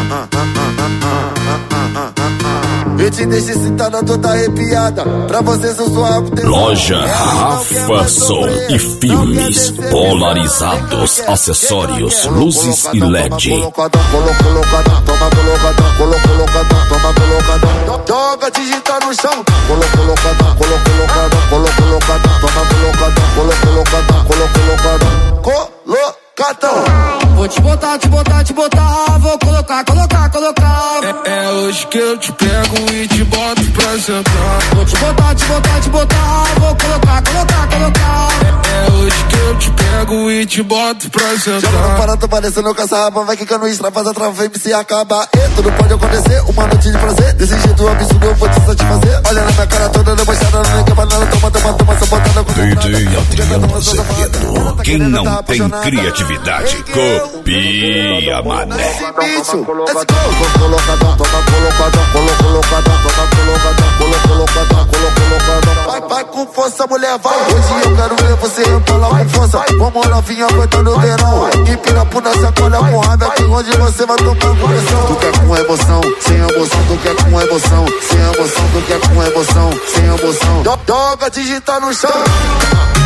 Eu te deixo excitada, toda arrepiada. Pra vocês eu sou a Loja Rafa Som e filmes polarizados, acessórios, luzes e LED. Colocadão, toma colocadão. Joga digital no chão. Colocadão, colocadão. Toma colocadão, colocadão. Vou te botar, vou colocar. É hoje que eu te pego e te boto pra sentar. Vou te botar, vou colocar. É hoje que eu te pego e te boto pra sentar. Já não para, tô parecendo caçarraba, vai quicando extra, faz a trava, vem se acabar. E tudo pode acontecer, uma noite de prazer. Desse jeito absurdo eu vou te satisfazer. Olha na minha cara toda debochada, não é banana, toma, só botada com DJ Adriano Azevedo. Quem não tem criatividade, copia, mané. Bicho, let's go. Colocadão, toma colocadão. Vai com força, mulher, vai. Hoje eu quero ver você rebolar com força. Vamos novinha, aguentando o verão. Empina por nessa colha com raiva, que onde você vai tocar com pressão. Tu quer com emoção, sem emoção. Tu quer com emoção, sem emoção. Tu quer com emoção, sem emoção. Joga digital no chão.